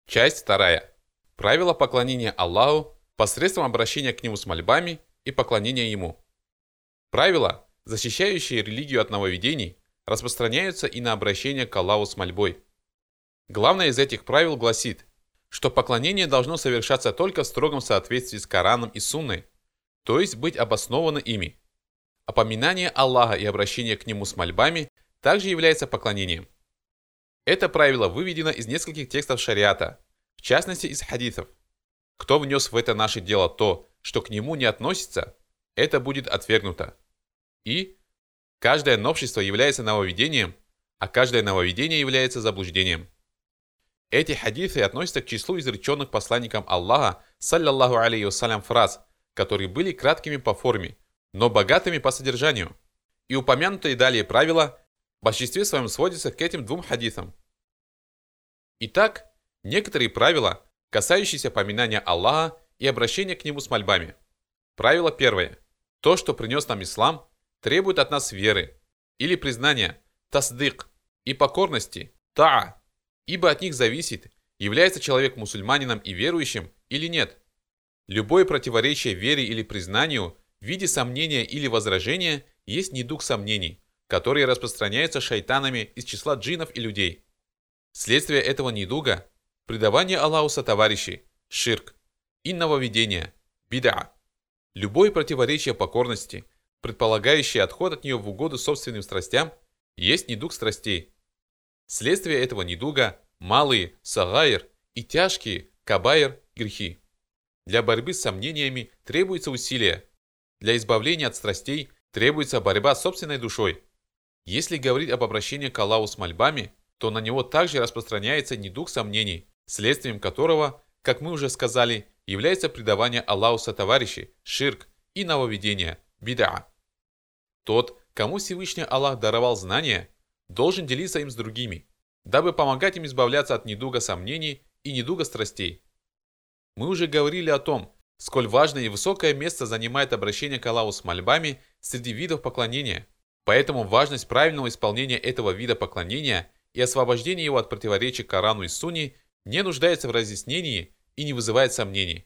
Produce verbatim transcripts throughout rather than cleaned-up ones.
Часть вторая. Правила поклонения Аллаху посредством обращения к Нему с мольбами и поклонения Ему. Правила, защищающие религию от нововведений, распространяются и на обращение к Аллаху с мольбой. Главное из этих правил гласит, что поклонение должно совершаться только в строгом соответствии с Кораном и Сунной, то есть быть обосновано ими. Опоминание Аллаха и обращение к Нему с мольбами также является поклонением. Это правило выведено из нескольких текстов шариата, в частности из хадисов. Кто внес в это наше дело то, что к нему не относится, это будет отвергнуто. И каждое новшество является нововведением, а каждое нововведение является заблуждением. Эти хадисы относятся к числу изреченных посланником Аллаха, саллаллаху алейхи вассалям, фраз, которые были краткими по форме, но богатыми по содержанию. И упомянутые далее правила в большинстве своем сводятся к этим двум хадисам. Итак, некоторые правила, касающиеся поминания Аллаха и обращения к Нему с мольбами. Правило первое. То, что принес нам ислам, требует от нас веры или признания, тасдык, и покорности, таа, ибо от них зависит, является человек мусульманином и верующим или нет. Любое противоречие вере или признанию в виде сомнения или возражения есть недуг сомнений, которые распространяются шайтанами из числа джиннов и людей. Следствие этого недуга – предавание Аллаху сотоварищей, ширк, и нововведение, бид'a. Любое противоречие покорности, предполагающее отход от нее в угоду собственным страстям, есть недуг страстей. Следствие этого недуга – малые, сагайр, и тяжкие, кабайр, грехи. Для борьбы с сомнениями требуется усилие. Для избавления от страстей требуется борьба с собственной душой. Если говорить об обращении к Аллаху с мольбами, то на него также распространяется недуг сомнений, следствием которого, как мы уже сказали, является предавание Аллаху сотоварищей, ширк, и нововведение, бид'a. Тот, кому Всевышний Аллах даровал знания, должен делиться им с другими, дабы помогать им избавляться от недуга сомнений и недуга страстей. Мы уже говорили о том, сколь важное и высокое место занимает обращение к Аллаху с мольбами среди видов поклонения, поэтому важность правильного исполнения этого вида поклонения и освобождение его от противоречий Корану и Сунне не нуждается в разъяснении и не вызывает сомнений.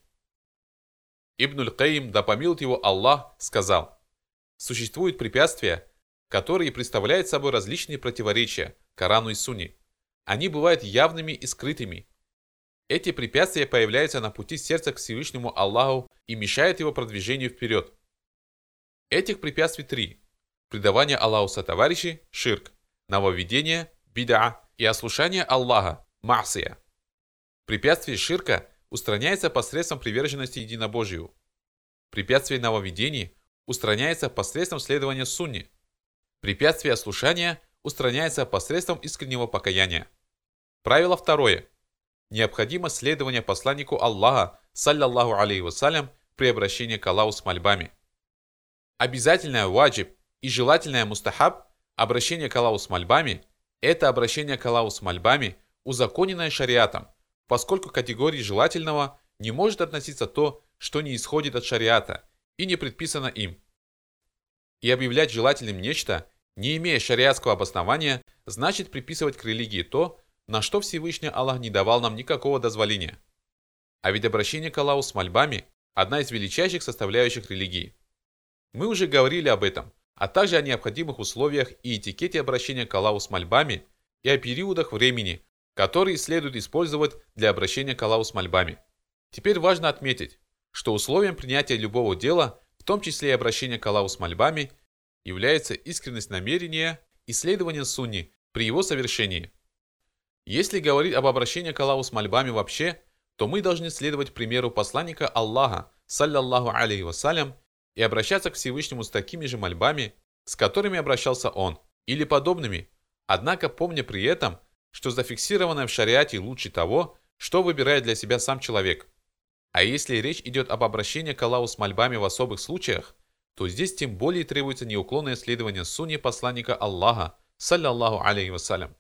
Ибн аль-Каим, да помилует его Аллах, сказал: существуют препятствия, которые представляют собой различные противоречия Корану и Сунне. Они бывают явными и скрытыми. Эти препятствия появляются на пути сердца к Всевышнему Аллаху и мешают его продвижению вперед. Этих препятствий три: предавание Аллаху сотоварищей, ширк, нововведение, бид'a, и ослушание Аллаха, ма'сия. Препятствие ширка устраняется посредством приверженности единобожию. Препятствие нововведений устраняется посредством следования сунне. Препятствие ослушания устраняется посредством искреннего покаяния. Правило второе. Необходимо следование посланнику Аллаха, саллаллаху алейхи вассалям, при обращении к Аллаху с мольбами. Обязательное ваджиб и желательное мустахаб обращение к Аллаху с мольбами – это обращение к Аллаху с мольбами, узаконенное шариатом, поскольку к категории желательного не может относиться то, что не исходит от шариата и не предписано им. И объявлять желательным нечто, не имея шариатского обоснования, значит приписывать к религии то, на что Всевышний Аллах не давал нам никакого дозволения. А ведь обращение к Аллаху с мольбами – одна из величайших составляющих религии. Мы уже говорили об этом, а также о необходимых условиях и этикете обращения к Аллаху с мольбами и о периодах времени, которые следует использовать для обращения к Аллаху с мольбами. Теперь важно отметить, что условием принятия любого дела, в том числе и обращения к Аллаху с мольбами, является искренность намерения и следование сунне при его совершении. Если говорить об обращении к Аллаху с мольбами вообще, то мы должны следовать примеру посланника Аллаха, саллаллаху алейхи вассалям, и обращаться к Всевышнему с такими же мольбами, с которыми обращался он, или подобными, однако помня при этом, что зафиксированное в шариате лучше того, что выбирает для себя сам человек. А если речь идет об обращении к Аллаху с мольбами в особых случаях, то здесь тем более требуется неуклонное следование сунне посланника Аллаха, саллаллаху алейхи вассалям.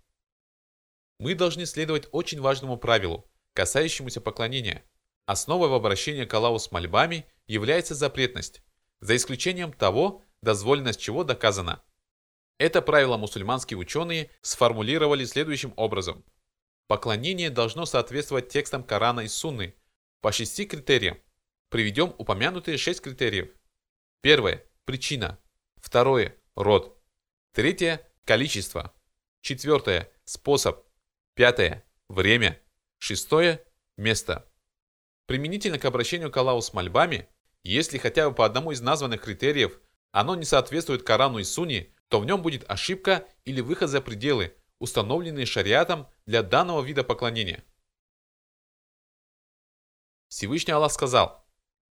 Мы должны следовать очень важному правилу, касающемуся поклонения. Основой в обращении к Аллаху с мольбами является запретность, за исключением того, дозволенность чего доказана. Это правило мусульманские ученые сформулировали следующим образом. Поклонение должно соответствовать текстам Корана и Сунны по шести критериям. Приведем упомянутые шесть критериев. Первое – причина. Второе – род. Третье – количество. Четвертое – способ. Пятое – время. Шестое – место. Применительно к обращению к Аллаху с мольбами, если хотя бы по одному из названных критериев оно не соответствует Корану и Сунне, то в нем будет ошибка или выход за пределы, установленные шариатом для данного вида поклонения. Всевышний Аллах сказал: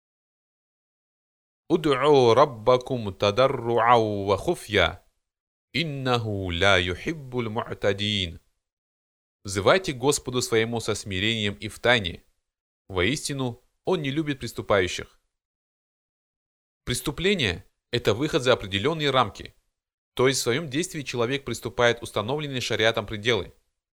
«Уд'у раббакум тадарру'ау ва хуфья, иннаху ла юхиббуль му'тадин». Взывайте к Господу своему со смирением и в тайне. Воистину, Он не любит преступающих. Преступление – это выход за определенные рамки, то есть в своем действии человек приступает установленные шариатом пределы.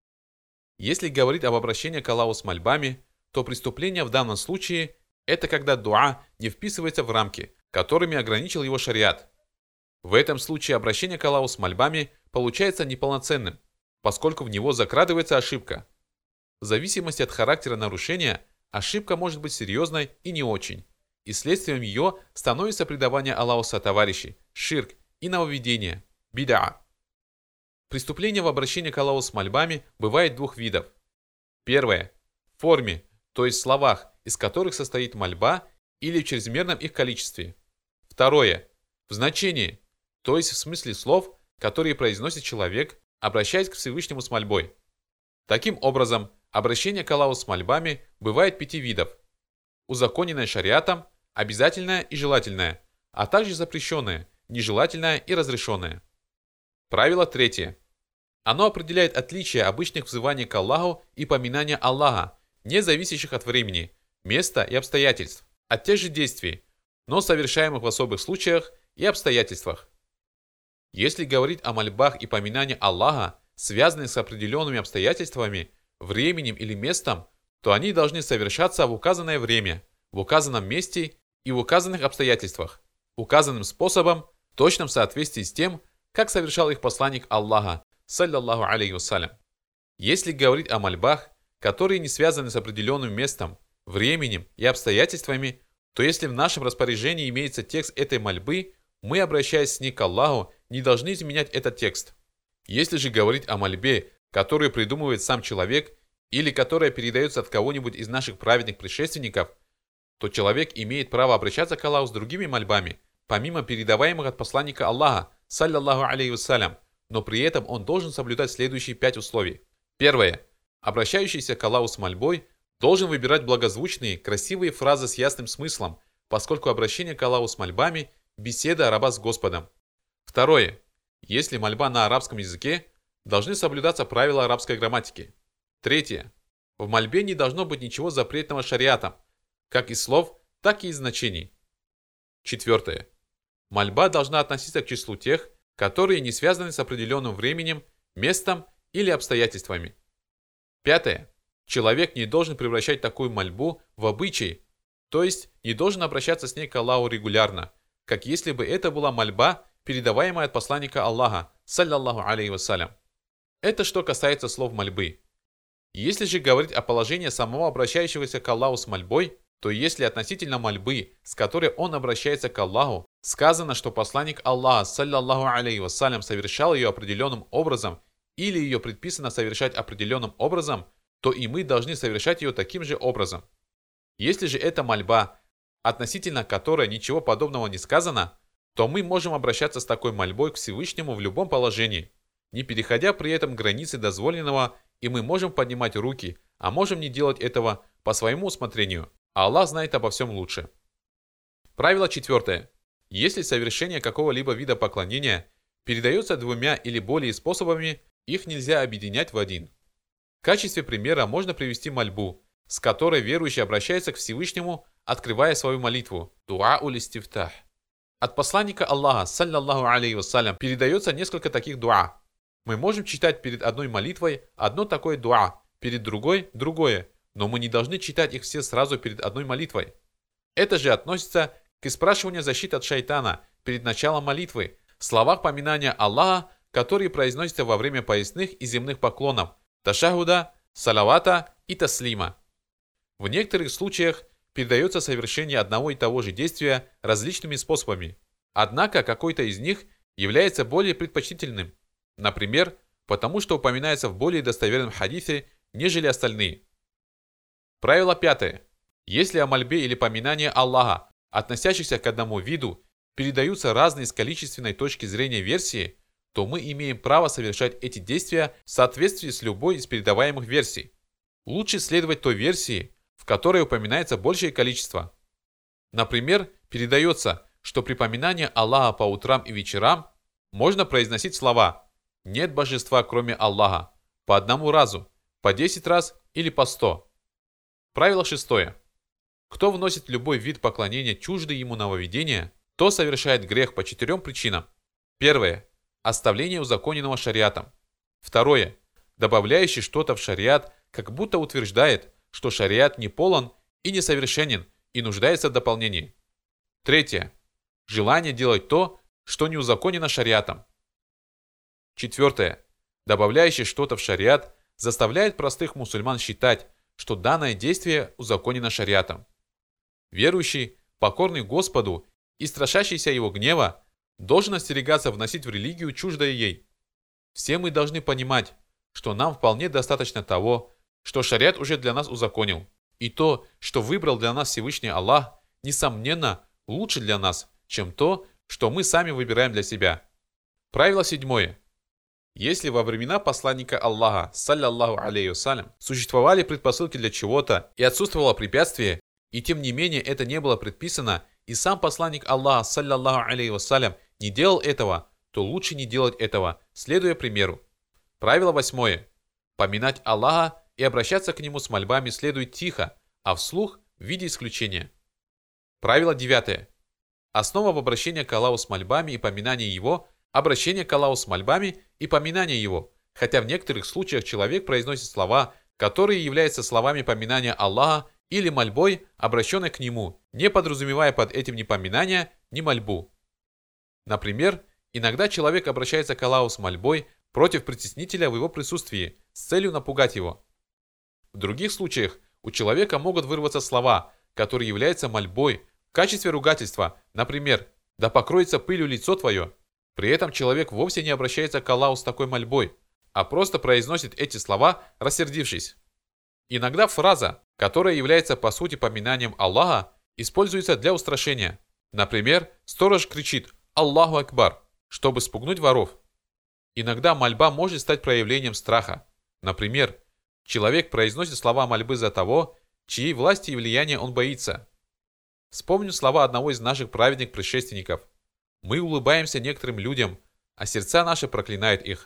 Если говорить об обращении к Аллаху с мольбами, то преступление в данном случае – это когда дуа не вписывается в рамки, которыми ограничил его шариат. В этом случае обращение к Аллаху с мольбами получается неполноценным, поскольку в него закрадывается ошибка. В зависимости от характера нарушения, ошибка может быть серьезной и не очень, и следствием ее становится предавание Аллаху сотоварищей, ширк и нововведение, бида. Преступление в обращении к Аллаху с мольбами бывает двух видов. Первое – в форме, то есть в словах, из которых состоит мольба, или в чрезмерном их количестве. Второе – в значении, то есть в смысле слов, которые произносит человек, обращаясь к Всевышнему с мольбой. Таким образом, обращение к Аллаху с мольбами бывает пяти видов: узаконенное шариатом, обязательное и желательное, а также запрещенное, нежелательное и разрешенное. Правило третье. Оно определяет отличие обычных взываний к Аллаху и поминания Аллаха, не зависящих от времени, места и обстоятельств, от тех же действий, но совершаемых в особых случаях и обстоятельствах. Если говорить о мольбах и поминании Аллаха, связанных с определенными обстоятельствами, временем или местом, то они должны совершаться в указанное время, в указанном месте и в указанных обстоятельствах, указанным способом, в точном соответствии с тем, как совершал их посланник Аллаха, саллаллаху алейхи вассалям. Если говорить о мольбах, которые не связаны с определенным местом, временем и обстоятельствами, то если в нашем распоряжении имеется текст этой мольбы, мы, обращаясь с ней к Аллаху, не должны изменять этот текст. Если же говорить о мольбе, которую придумывает сам человек или которая передается от кого-нибудь из наших праведных предшественников, то человек имеет право обращаться к Аллаху с другими мольбами, помимо передаваемых от посланника Аллаха, саллаллаху алейхи вассалям, но при этом он должен соблюдать следующие пять условий. Первое. Обращающийся к Аллаху с мольбой должен выбирать благозвучные, красивые фразы с ясным смыслом, поскольку обращение к Аллаху с мольбами – беседа раба с Господом. Второе. Если мольба на арабском языке, должны соблюдаться правила арабской грамматики. Третье. В мольбе не должно быть ничего запретного шариатом, как из слов, так и из значений. Четвертое. Мольба должна относиться к числу тех, которые не связаны с определенным временем, местом или обстоятельствами. Пятое. Человек не должен превращать такую мольбу в обычай, то есть не должен обращаться с ней к Аллаху регулярно, как если бы это была мольба, передаваемая от посланника Аллаха, саллаллаху алейхи вассалям. Это что касается слов мольбы. Если же говорить о положении самого обращающегося к Аллаху с мольбой, то если относительно мольбы, с которой он обращается к Аллаху, сказано, что посланник Аллаха, саллаллаху алейхи вассалям, совершал ее определенным образом или ее предписано совершать определенным образом, то и мы должны совершать ее таким же образом. Если же это мольба, относительно которой ничего подобного не сказано, то мы можем обращаться с такой мольбой к Всевышнему в любом положении, не переходя при этом границы дозволенного, и мы можем поднимать руки, а можем не делать этого по своему усмотрению, а Аллах знает обо всем лучше. Правило четвертое. Если совершение какого-либо вида поклонения передается двумя или более способами, их нельзя объединять в один. В качестве примера можно привести мольбу, с которой верующий обращается к Всевышнему, открывая свою молитву, дуа уль-истифтах. От посланника Аллаха, саллаллаху алейхи вассалям, передается несколько таких дуа. Мы можем читать перед одной молитвой одно такое дуа, перед другой – другое, но мы не должны читать их все сразу перед одной молитвой. Это же относится к спрашиванию защиты от шайтана перед началом молитвы, в словах поминания Аллаха, которые произносятся во время поясных и земных поклонов, ташахуда, салавата и таслима. В некоторых случаях передается совершение одного и того же действия различными способами, однако какой-то из них является более предпочтительным, например, потому что упоминается в более достоверном хадисе, нежели остальные. Правило пятое. Если о мольбе или поминании Аллаха, относящихся к одному виду, передаются разные с количественной точки зрения версии, то мы имеем право совершать эти действия в соответствии с любой из передаваемых версий. Лучше следовать той версии, в которой упоминается большее количество. Например, передается, что при поминании Аллаха по утрам и вечерам можно произносить слова «Нет божества, кроме Аллаха» по одному разу, по десять раз или по сто. Правило шестое. Кто вносит любой вид поклонения чуждый ему нововведения, то совершает грех по четырем причинам. Первое. Оставление узаконенного шариатом. Второе. Добавляющий что-то в шариат, как будто утверждает, что шариат не полон и несовершенен и нуждается в дополнении. Третье. Желание делать то, что не узаконено шариатом. Четвертое. Добавляющий что-то в шариат заставляет простых мусульман считать, что данное действие узаконено шариатом. Верующий, покорный Господу и страшащийся его гнева, должен остерегаться вносить в религию чуждое ей. Все мы должны понимать, что нам вполне достаточно того, что шариат уже для нас узаконил, и то, что выбрал для нас Всевышний Аллах, несомненно, лучше для нас, чем то, что мы сами выбираем для себя. Правило седьмое. Если во времена посланника Аллаха, саллаллаху алейхи вассалям, существовали предпосылки для чего-то и отсутствовало препятствие, и тем не менее это не было предписано, и сам посланник Аллаха, саллаллаху алейхи вассалям, не делал этого, то лучше не делать этого, следуя примеру. Правило восьмое. Поминать Аллаха и обращаться к Нему с мольбами следует тихо, а вслух в виде исключения. Правило девятое. Основа в обращении к Аллаху с мольбами и поминании Его – обращение к Аллаху с мольбами и поминание Его, хотя в некоторых случаях человек произносит слова, которые являются словами поминания Аллаха или мольбой, обращенной к Нему, не подразумевая под этим ни поминания, ни мольбу. Например, иногда человек обращается к Аллаху с мольбой против притеснителя в его присутствии с целью напугать его. В других случаях у человека могут вырваться слова, которые являются мольбой в качестве ругательства, например, «Да покроется пылью лицо твое». При этом человек вовсе не обращается к Аллаху с такой мольбой, а просто произносит эти слова, рассердившись. Иногда фраза, которая является по сути поминанием Аллаха, используется для устрашения. Например, сторож кричит «Аллаху Акбар», чтобы спугнуть воров. Иногда мольба может стать проявлением страха. Например, человек произносит слова мольбы за того, чьей власти и влияния он боится. Вспомню слова одного из наших праведных предшественников. Мы улыбаемся некоторым людям, а сердца наши проклинают их.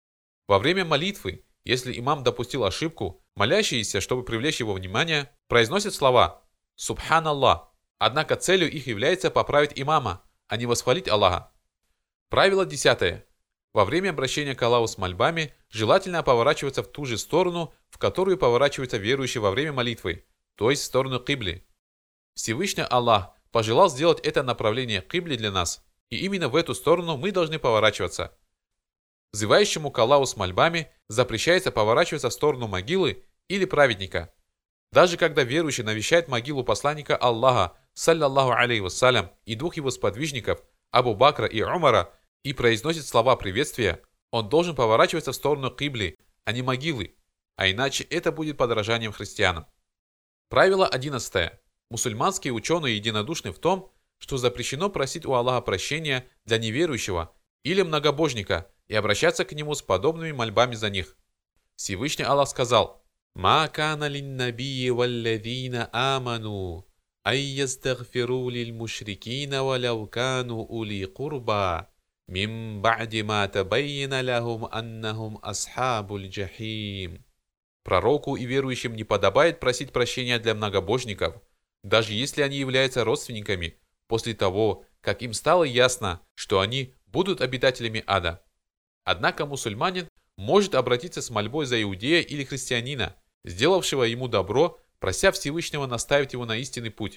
Во время молитвы, если имам допустил ошибку, молящиеся, чтобы привлечь его внимание, произносят слова «Субханаллах», однако целью их является поправить имама, а не восхвалить Аллаха. Правило десятое. Во время обращения к Аллаху с мольбами желательно поворачиваться в ту же сторону, в которую поворачиваются верующие во время молитвы, то есть в сторону кибли. Всевышний Аллах пожелал сделать это направление кибли для нас, и именно в эту сторону мы должны поворачиваться. Взывающему к Аллаху с мольбами запрещается поворачиваться в сторону могилы или праведника. Даже когда верующий навещает могилу посланника Аллаха, саллаллаху алейхи вассалям, и двух его сподвижников, Абу Бакра и Умара, и произносит слова приветствия, он должен поворачиваться в сторону кибли, а не могилы, а иначе это будет подражанием христианам. Правило одиннадцатое. Мусульманские ученые единодушны в том, что запрещено просить у Аллаха прощения для неверующего или многобожника и обращаться к Нему с подобными мольбами за них. Всевышний Аллах сказал: «Ма кана лин-набийи валлазина аману ай ястагфиру лиль-мушрикина валяу кану ули курба мин ба'ди ма табайяна лахум аннахум асхабуль джахим». Пророку и верующим не подобает просить прощения для многобожников, даже если они являются родственниками, после того, как им стало ясно, что они будут обитателями ада. Однако мусульманин может обратиться с мольбой за иудея или христианина, сделавшего ему добро, прося Всевышнего наставить его на истинный путь.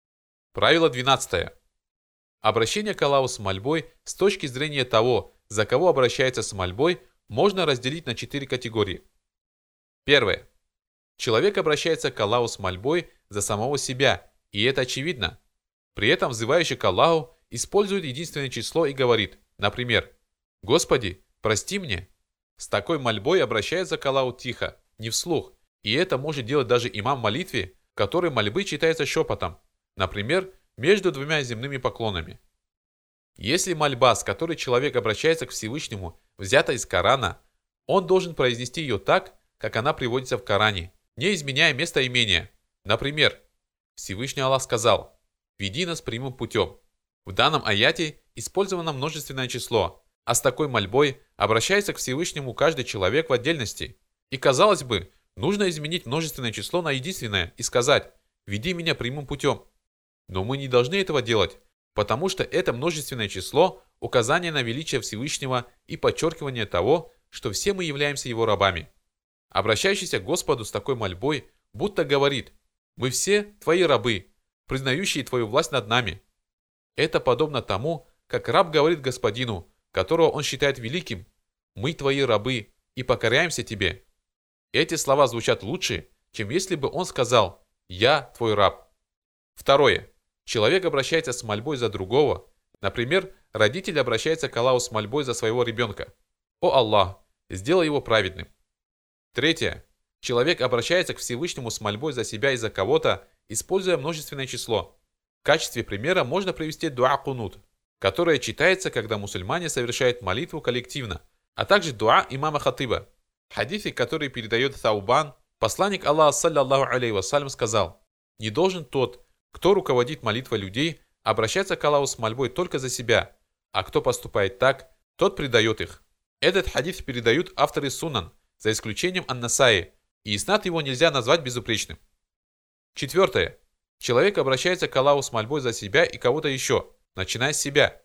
Правило двенадцатое. Обращение к Аллаху с мольбой с точки зрения того, за кого обращается с мольбой, можно разделить на четыре категории. Первое. Человек обращается к Аллаху с мольбой за самого себя, и это очевидно. При этом взывающий к Аллаху использует единственное число и говорит, например, «Господи, прости мне». С такой мольбой обращается к Аллаху тихо, не вслух, и это может делать даже имам в молитве, в которой мольбы читаются шепотом, например, между двумя земными поклонами. Если мольба, с которой человек обращается к Всевышнему, взята из Корана, он должен произнести ее так, как она приводится в Коране, не изменяя местоимения. Например, Всевышний Аллах сказал: «Веди нас прямым путем». В данном аяте использовано множественное число, а с такой мольбой обращается к Всевышнему каждый человек в отдельности. И казалось бы, нужно изменить множественное число на единственное и сказать: «Веди меня прямым путем». Но мы не должны этого делать, потому что это множественное число – указание на величие Всевышнего и подчеркивание того, что все мы являемся Его рабами. Обращающийся к Господу с такой мольбой будто говорит: «Мы все Твои рабы, признающие Твою власть над нами». Это подобно тому, как раб говорит господину, которого он считает великим: «Мы Твои рабы и покоряемся Тебе». Эти слова звучат лучше, чем если бы он сказал: «Я Твой раб». Второе. Человек обращается с мольбой за другого. Например, родитель обращается к Аллаху с мольбой за своего ребенка: «О Аллах, сделай его праведным». Третье. Человек обращается к Всевышнему с мольбой за себя и за кого-то, используя множественное число. В качестве примера можно привести дуа кунут, которое читается, когда мусульмане совершают молитву коллективно, а также дуа имама Хатиба. В хадисе, который передает Таубан, посланник Аллаха, саллаллаху алейхи вассалям, сказал: «Не должен тот, кто руководит молитвой людей, обращаться к Аллаху с мольбой только за себя, а кто поступает так, тот предает их». Этот хадис передают авторы Сунан, за исключением Ан-Насаи, и иснад его нельзя назвать безупречным. Четвертое. Человек обращается к Аллаху с мольбой за себя и кого-то еще, начиная с себя.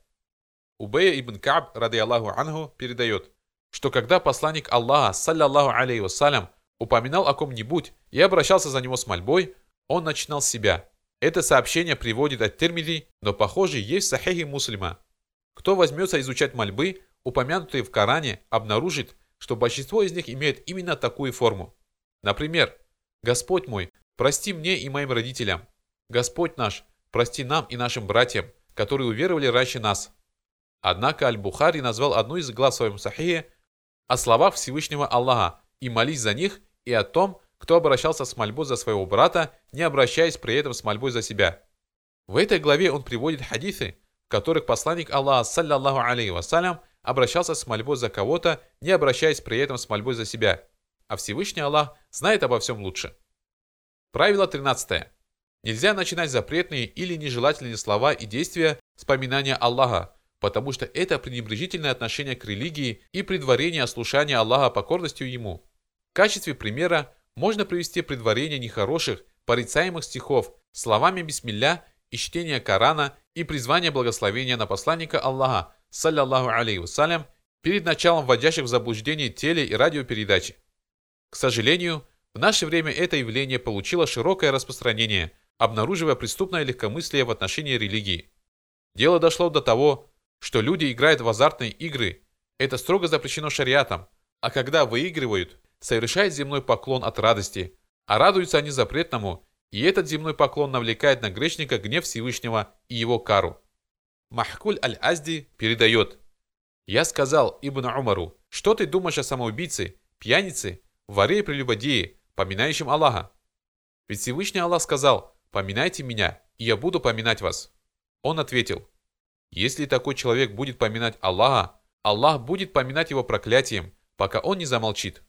Убей ибн Кааб, ради Аллаху анху, передает, что когда посланник Аллаха, саллаллаху алейхи вассалям, упоминал о ком-нибудь и обращался за него с мольбой, он начинал с себя. Это сообщение приводит от Тирмизи, но похоже есть в Сахихе Муслима. Кто возьмется изучать мольбы, упомянутые в Коране, обнаружит, что большинство из них имеет именно такую форму. Например, «Господь мой, прости мне и моим родителям. Господь наш, прости нам и нашим братьям, которые уверовали раньше нас». Однако Аль-Бухари назвал одну из глав в своем Сахихе о словах Всевышнего Аллаха и молись за них, и о том, кто обращался с мольбой за своего брата, не обращаясь при этом с мольбой за себя. В этой главе он приводит хадисы, в которых посланник Аллаха, саллаллаху алейхи вассалям, обращался с мольбой за кого-то, не обращаясь при этом с мольбой за себя. А Всевышний Аллах знает обо всем лучше. Правило тринадцатое. Нельзя начинать запретные или нежелательные слова и действия с поминания Аллаха, потому что это пренебрежительное отношение к религии и предварение ослушания Аллаха покорностью Ему. В качестве примера можно привести предварение нехороших, порицаемых стихов словами бисмилля и чтение Корана и призвание благословения на посланника Аллаха, саллаллаху алейхи вассалям, перед началом вводящих в заблуждение теле- и радиопередачи. К сожалению, в наше время это явление получило широкое распространение, обнаруживая преступное легкомыслие в отношении религии. Дело дошло до того, что люди играют в азартные игры, это строго запрещено шариатом, а когда выигрывают, совершают земной поклон от радости, а радуются они запретному, и этот земной поклон навлекает на грешника гнев Всевышнего и его кару. Махкуль аль-Азди передает: «Я сказал Ибн Умару, что ты думаешь о самоубийце, пьянице, воре и прелюбодее, поминающем Аллаха? Ведь Всевышний Аллах сказал: поминайте меня, и я буду поминать вас». Он ответил: если такой человек будет поминать Аллаха, Аллах будет поминать его проклятием, пока он не замолчит.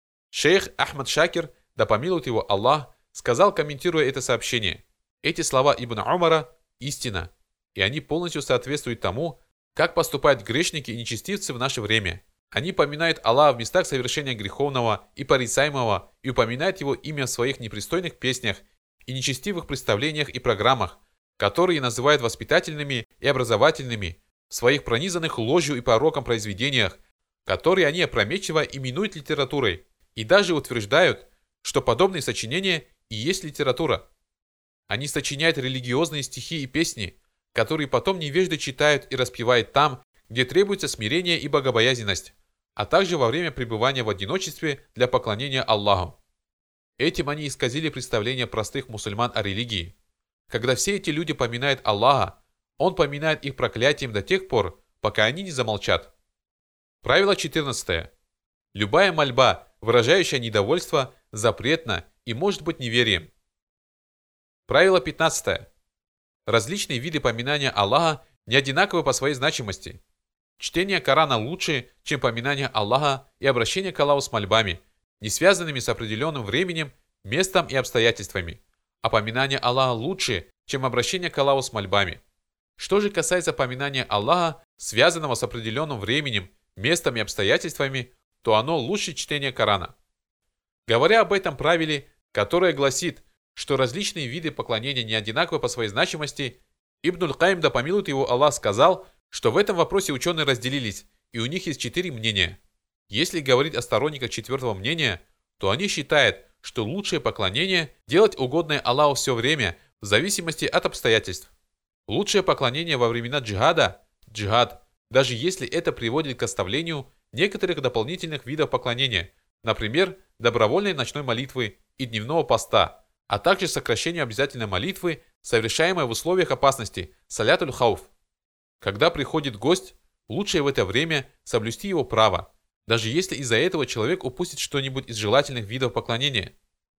Шейх Ахмад Шакир, да помилует его Аллах, сказал, комментируя это сообщение: эти слова Ибн Умара – истина, и они полностью соответствуют тому, как поступают грешники и нечестивцы в наше время. Они поминают Аллаха в местах совершения греховного и порицаемого и упоминают его имя в своих непристойных песнях и нечестивых представлениях и программах, которые называют воспитательными и образовательными, в своих пронизанных ложью и пороком произведениях, которые они опрометчиво именуют литературой, и даже утверждают, что подобные сочинения и есть литература. Они сочиняют религиозные стихи и песни, которые потом невежды читают и распевают там, где требуется смирение и богобоязненность. а также во время пребывания в одиночестве для поклонения Аллаху. Этим они исказили представление простых мусульман о религии. Когда все эти люди поминают Аллаха, Он поминает их проклятием до тех пор, пока они не замолчат. Правило четырнадцатое. Любая мольба, выражающая недовольство, запретна и может быть неверием. Правило пятнадцатое. Различные виды поминания Аллаха не одинаковы по своей значимости. Чтение Корана лучше, чем поминание Аллаха и обращение к Аллаху с мольбами, не связанными с определенным временем, местом и обстоятельствами. А поминание Аллаха лучше, чем обращение к Аллаху с мольбами. Что же касается поминания Аллаха, связанного с определенным временем, местом и обстоятельствами, то оно лучше чтения Корана. Говоря об этом правиле, которое гласит, что различные виды поклонения не одинаковы по своей значимости, Ибн аль-Каим, да помилует его Аллах, сказал, что в этом вопросе ученые разделились, и у них есть четыре мнения. Если говорить о сторонниках четвертого мнения, то они считают, что лучшее поклонение – делать угодное Аллаху все время, в зависимости от обстоятельств. Лучшее поклонение во времена джихада – джихад, даже если это приводит к оставлению некоторых дополнительных видов поклонения, например, добровольной ночной молитвы и дневного поста, а также сокращению обязательной молитвы, совершаемой в условиях опасности – салятуль хауф. Когда приходит гость, лучше в это время соблюсти его право, даже если из-за этого человек упустит что-нибудь из желательных видов поклонения.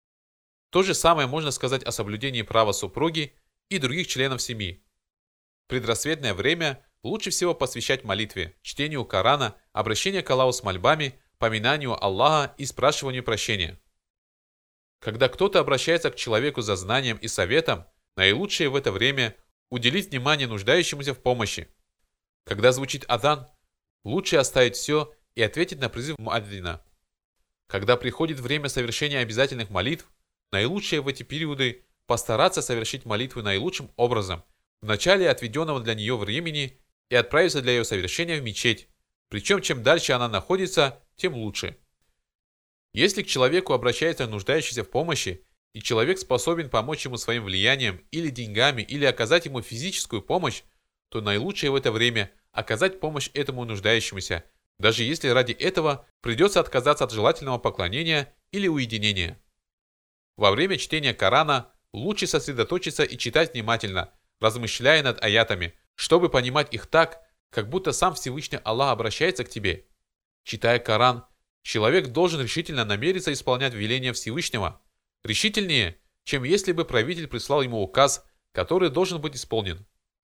То же самое можно сказать о соблюдении права супруги и других членов семьи. В предрассветное время лучше всего посвящать молитве, чтению Корана, обращению к Аллаху с мольбами, поминанию Аллаха и спрашиванию прощения. Когда кто-то обращается к человеку за знанием и советом, наилучшее в это время уделить внимание нуждающемуся в помощи. Когда звучит адан, лучше оставить все и ответить на призыв муаддина. Когда приходит время совершения обязательных молитв, наилучшее в эти периоды постараться совершить молитву наилучшим образом, в начале отведенного для нее времени, и отправиться для ее совершения в мечеть, причем чем дальше она находится, тем лучше. Если к человеку обращается нуждающийся в помощи, и человек способен помочь ему своим влиянием или деньгами, или оказать ему физическую помощь, то наилучшее в это время оказать помощь этому нуждающемуся, даже если ради этого придется отказаться от желательного поклонения или уединения. Во время чтения Корана лучше сосредоточиться и читать внимательно, размышляя над аятами, чтобы понимать их так, как будто сам Всевышний Аллах обращается к тебе. Читая Коран, человек должен решительно намериться исполнять веления Всевышнего, решительнее, чем если бы правитель прислал ему указ, который должен быть исполнен.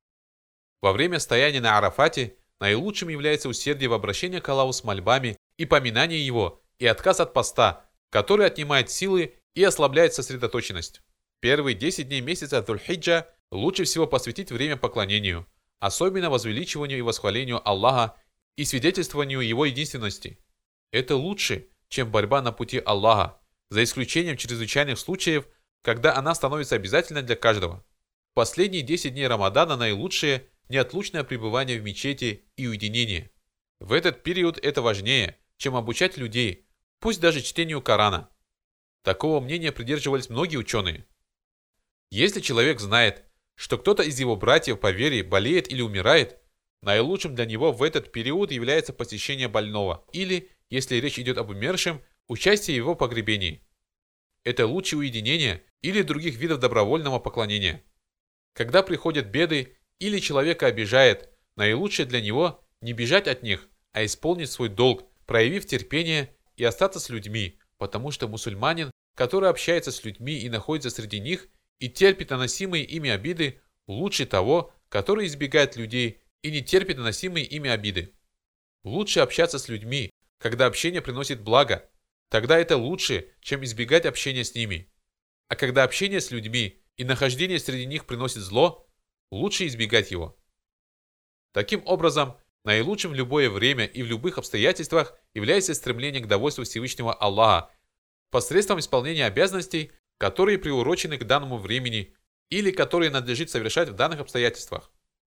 Во время стояния на Арафате наилучшим является усердие в обращении к Аллаху с мольбами и поминание Его, и отказ от поста, который отнимает силы и ослабляет сосредоточенность. Первые десять дней месяца Дзуль-Хиджа лучше всего посвятить время поклонению, особенно возвеличиванию и восхвалению Аллаха и свидетельствованию Его единственности. Это лучше, чем борьба на пути Аллаха, за исключением чрезвычайных случаев, когда она становится обязательной для каждого. В последние десять дней Рамадана наилучшее неотлучное пребывание в мечети и уединение. В этот период это важнее, чем обучать людей, пусть даже чтению Корана. Такого мнения придерживались многие ученые. Если человек знает, что кто-то из его братьев по вере болеет или умирает, наилучшим для него в этот период является посещение больного или, если речь идет об умершем, участие в его погребении. Это лучше уединения или других видов добровольного поклонения. Когда приходят беды или человека обижает, наилучшее для него не бежать от них, а исполнить свой долг, проявив терпение и остаться с людьми, потому что мусульманин, который общается с людьми и находится среди них, и терпит наносимые ими обиды, лучше того, который избегает людей и не терпит наносимые ими обиды. Лучше общаться с людьми, когда общение приносит благо, тогда это лучше, чем избегать общения с ними. А когда общение с людьми и нахождение среди них приносит зло, лучше избегать его. Таким образом, наилучшим в любое время и в любых обстоятельствах является стремление к довольству Всевышнего Аллаха посредством исполнения обязанностей, которые приурочены к данному времени или которые надлежит совершать в данных обстоятельствах.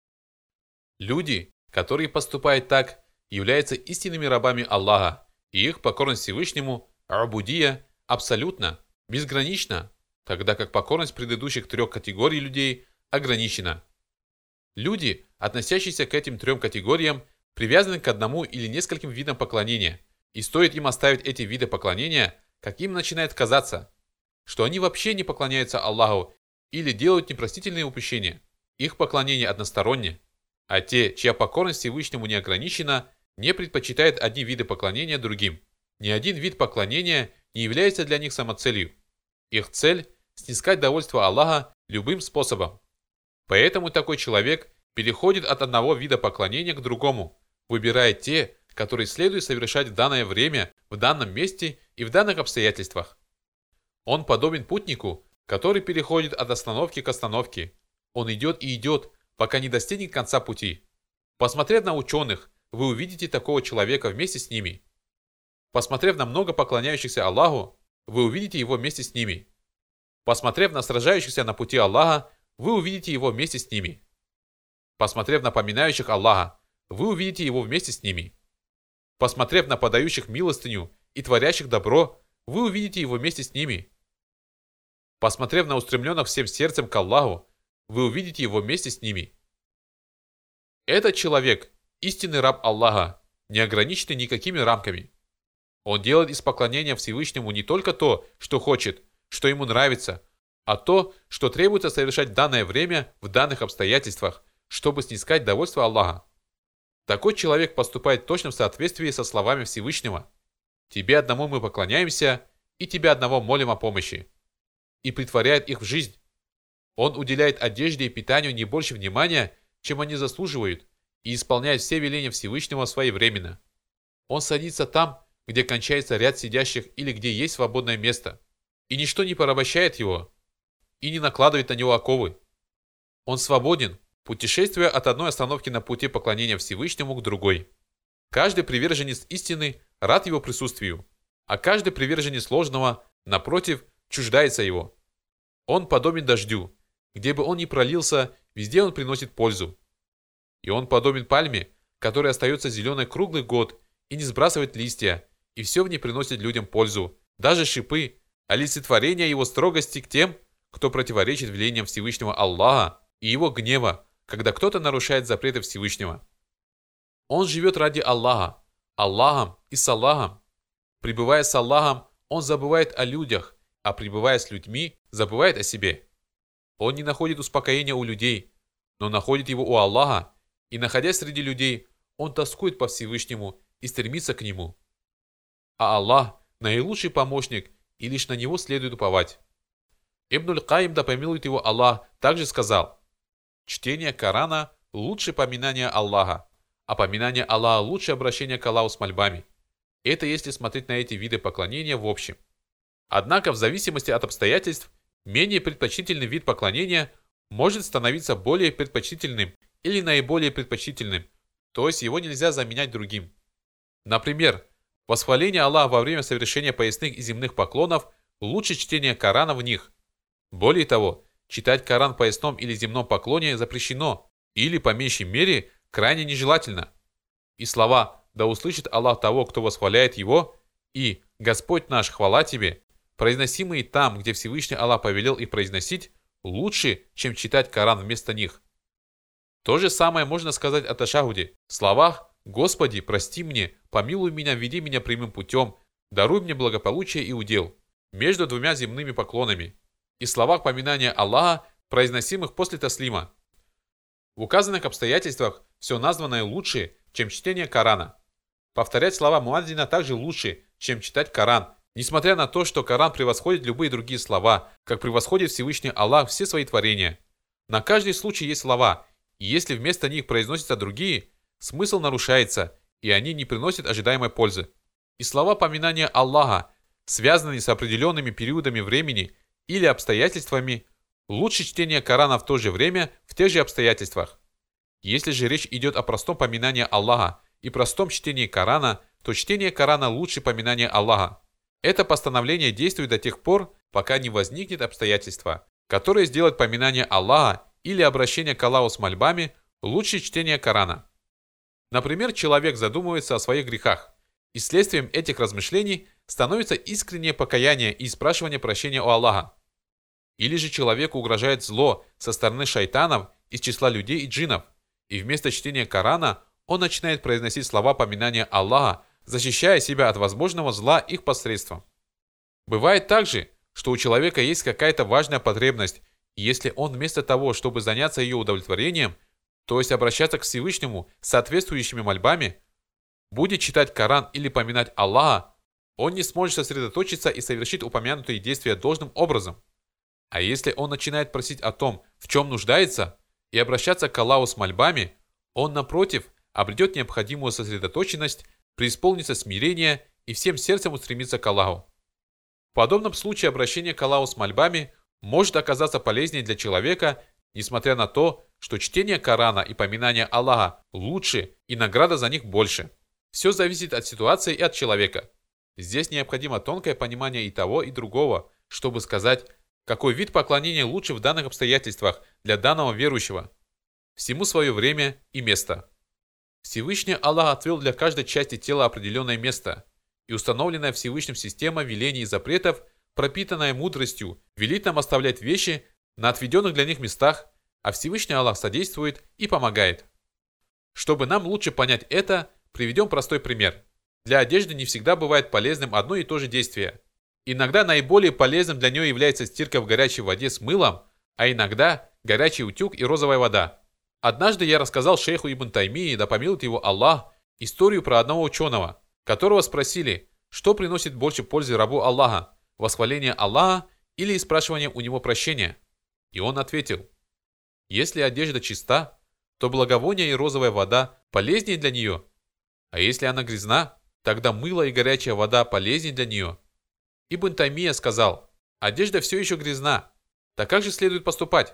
Люди, которые поступают так, являются истинными рабами Аллаха, и их покорность Всевышнему, абудия, абсолютно, безгранична, тогда как покорность предыдущих трех категорий людей ограничена. Люди, относящиеся к этим трем категориям, привязаны к одному или нескольким видам поклонения, И стоит им оставить эти виды поклонения, как им начинает казаться, что они вообще не поклоняются Аллаху или делают непростительные упущения. Их поклонение односторонне, а те, чья покорность Всевышнему не ограничена, не предпочитают одни виды поклонения другим. Ни один вид поклонения не является для них самоцелью. Их цель – снискать довольство Аллаха любым способом. Поэтому такой человек переходит от одного вида поклонения к другому, выбирая те, которые следует совершать в данное время, в данном месте и в данных обстоятельствах. Он подобен путнику, который переходит от остановки к остановке. Он идет и идет, пока не достигнет конца пути. Посмотрев на ученых, вы увидите такого человека вместе с ними. Посмотрев на много поклоняющихся Аллаху, вы увидите его вместе с ними. Посмотрев на сражающихся на пути Аллаха, вы увидите его вместе с ними. Посмотрев на поминающих Аллаха, вы увидите его вместе с ними. Посмотрев на подающих милостыню и творящих добро, вы увидите его вместе с ними. Посмотрев на устремленных всем сердцем к Аллаху, вы увидите его вместе с ними. Этот человек – истинный раб Аллаха, не ограниченный никакими рамками. Он делает из поклонения Всевышнему не только то, что хочет, что ему нравится, а то, что требуется совершать в данное время, в данных обстоятельствах, чтобы снискать довольство Аллаха. Такой человек поступает точно в соответствии со словами Всевышнего: «Тебе одному мы поклоняемся, и Тебя одного молим о помощи», и притворяет их в жизнь. Он уделяет одежде и питанию не больше внимания, чем они заслуживают, и исполняет все веления Всевышнего своевременно. Он садится там, где кончается ряд сидящих или где есть свободное место, и ничто не порабощает его, и не накладывает на него оковы. Он свободен, путешествуя от одной остановки на пути поклонения Всевышнему к другой. Каждый приверженец истины рад его присутствию, а каждый приверженец ложного, напротив, чуждается его. Он подобен дождю, где бы он ни пролился, везде он приносит пользу. И он подобен пальме, которая остается зеленой круглый год и не сбрасывает листья, и все в ней приносит людям пользу, даже шипы, олицетворение его строгости к тем, кто противоречит велениям Всевышнего Аллаха и его гнева, когда кто-то нарушает запреты Всевышнего. Он живет ради Аллаха, Аллахом и с Аллахом. Пребывая с Аллахом, он забывает о людях, а пребывая с людьми, забывает о себе. Он не находит успокоения у людей, но находит его у Аллаха, и, находясь среди людей, он тоскует по Всевышнему и стремится к Нему. А Аллах – наилучший помощник, и лишь на Него следует уповать. Ибн аль-Каим, да помилует его Аллах, также сказал: чтение Корана – лучше поминания Аллаха, а поминание Аллаха – лучше обращение к Аллаху с мольбами. Это если смотреть на эти виды поклонения в общем. Однако, в зависимости от обстоятельств, менее предпочтительный вид поклонения может становиться более предпочтительным или наиболее предпочтительным, то есть его нельзя заменять другим. Например, восхваление Аллаха во время совершения поясных и земных поклонов лучше чтения Корана в них. Более того, читать Коран в поясном или земном поклоне запрещено, или, по меньшей мере, крайне нежелательно. И слова «Да услышит Аллах того, кто восхваляет Его» и «Господь наш, хвала Тебе», произносимые там, где Всевышний Аллах повелел их произносить, лучше, чем читать Коран вместо них. То же самое можно сказать о ташахуде. В словах «Господи, прости мне, помилуй меня, веди меня прямым путем, даруй мне благополучие и удел» между двумя земными поклонами, и словах поминания Аллаха, произносимых после таслима. В указанных обстоятельствах все названное лучше, чем чтение Корана. Повторять слова муадзина также лучше, чем читать Коран, несмотря на то, что Коран превосходит любые другие слова, как превосходит Всевышний Аллах все свои творения. На каждый случай есть слова, и если вместо них произносятся другие, смысл нарушается, и они не приносят ожидаемой пользы. И слова поминания Аллаха, связанные с определенными периодами времени или обстоятельствами, лучше чтения Корана в то же время в тех же обстоятельствах. Если же речь идет о простом поминании Аллаха и простом чтении Корана, то чтение Корана лучше поминания Аллаха. Это постановление действует до тех пор, пока не возникнет обстоятельства, которые сделают поминание Аллаха или обращение к Аллаху с мольбами лучше чтения Корана. Например, человек задумывается о своих грехах, и следствием этих размышлений становится искреннее покаяние и спрашивание прощения у Аллаха. Или же человеку угрожает зло со стороны шайтанов из числа людей и джиннов, и вместо чтения Корана он начинает произносить слова поминания Аллаха, защищая себя от возможного зла их посредством. Бывает также, что у человека есть какая-то важная потребность, и если он вместо того, чтобы заняться ее удовлетворением, то есть обращаться к Всевышнему с соответствующими мольбами, будет читать Коран или поминать Аллаха, он не сможет сосредоточиться и совершить упомянутые действия должным образом. А если он начинает просить о том, в чем нуждается, и обращаться к Аллаху с мольбами, он, напротив, обретет необходимую сосредоточенность, преисполнится смирения и всем сердцем устремится к Аллаху. В подобном случае обращение к Аллаху с мольбами может оказаться полезнее для человека, несмотря на то, что чтение Корана и поминание Аллаха лучше и награда за них больше. Все зависит от ситуации и от человека. Здесь необходимо тонкое понимание и того, и другого, чтобы сказать, какой вид поклонения лучше в данных обстоятельствах для данного верующего. Всему свое время и место. Всевышний Аллах отвел для каждой части тела определенное место, и установленная Всевышним система велений и запретов, пропитанная мудростью, велит нам оставлять вещи на отведенных для них местах, а Всевышний Аллах содействует и помогает. Чтобы нам лучше понять это, приведем простой пример. Для одежды не всегда бывает полезным одно и то же действие. Иногда наиболее полезным для нее является стирка в горячей воде с мылом, а иногда горячий утюг и розовая вода. Однажды я рассказал шейху Ибн Таймии, да помилует его Аллах, историю про одного ученого, которого спросили, что приносит больше пользы рабу Аллаха, восхваление Аллаха или спрашивание у него прощения. И он ответил: если одежда чиста, то благовоние и розовая вода полезнее для нее, а если она грязна, тогда мыло и горячая вода полезнее для нее. Ибн Таймия сказал: одежда все еще грязна, так как же следует поступать?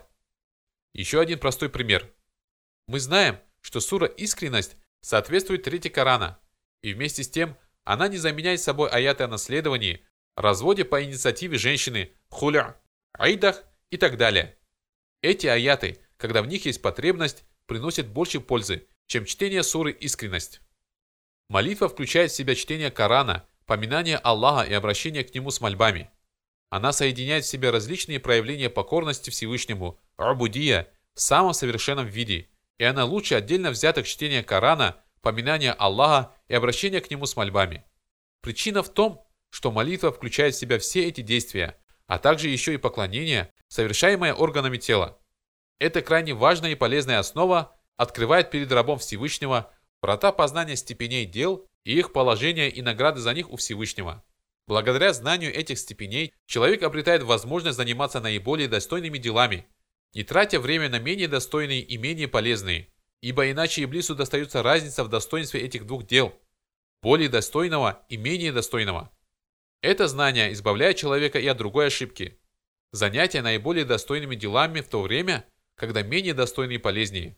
Еще один простой пример. Мы знаем, что сура «Искренность» соответствует трети Корана, и вместе с тем она не заменяет собой аяты о наследовании, разводе по инициативе женщины, хуля, айдах и так далее. Эти аяты, когда в них есть потребность, приносят больше пользы, чем чтение суры «Искренность». Молитва включает в себя чтение Корана, поминание Аллаха и обращение к Нему с мольбами. Она соединяет в себе различные проявления покорности Всевышнему, абудия, в самом совершенном виде, и она лучше отдельно взятых чтения Корана, поминания Аллаха и обращения к Нему с мольбами. Причина в том, что молитва включает в себя все эти действия, а также еще и поклонение, совершаемое органами тела. Эта крайне важная и полезная основа открывает перед рабом Всевышнего врата познания степеней дел и их положения и награды за них у Всевышнего. Благодаря знанию этих степеней человек обретает возможность заниматься наиболее достойными делами, не тратя время на менее достойные и менее полезные, ибо иначе Иблису достается разница в достоинстве этих двух дел, более достойного и менее достойного. Это знание избавляет человека и от другой ошибки – занятия наиболее достойными делами в то время, когда менее достойные полезнее.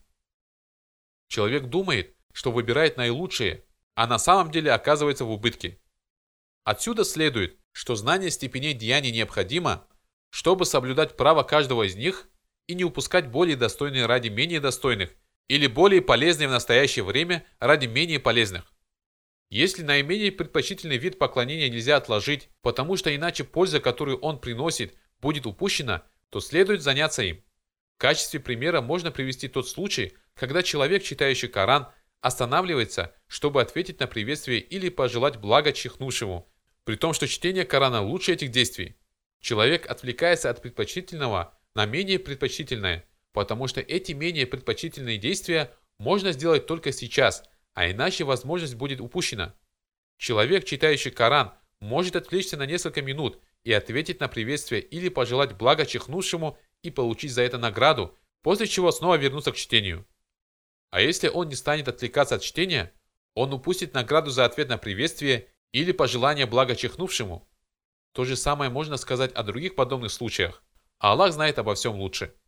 Человек думает, что выбирает наилучшее, а на самом деле оказывается в убытке. Отсюда следует, что знание степеней деяний необходимо, чтобы соблюдать право каждого из них и не упускать более достойные ради менее достойных или более полезные в настоящее время ради менее полезных. Если наименее предпочтительный вид поклонения нельзя отложить, потому что иначе польза, которую он приносит, будет упущена, то следует заняться им. В качестве примера можно привести тот случай, когда человек, читающий Коран, останавливается, чтобы ответить на приветствие или пожелать блага чихнувшему, при том, что чтение Корана лучше этих действий. Человек отвлекается от предпочтительного на менее предпочтительное, потому что эти менее предпочтительные действия можно сделать только сейчас, а иначе возможность будет упущена. Человек, читающий Коран, может отвлечься на несколько минут и ответить на приветствие или пожелать блага чихнувшему и получить за это награду, после чего снова вернуться к чтению. А если он не станет отвлекаться от чтения, он упустит награду за ответ на приветствие или пожелание блага чихнувшему. То же самое можно сказать о других подобных случаях. А Аллах знает обо всем лучше.